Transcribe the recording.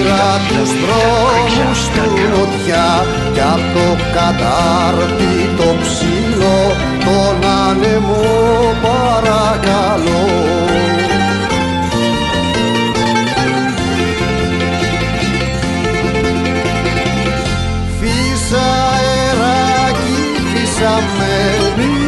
πήρα τους δρόμους του νοτιά κι απ' το κατάρτι το ψηλό τον άνεμο παρακαλώ. Φύσα αεράκι, φύσα με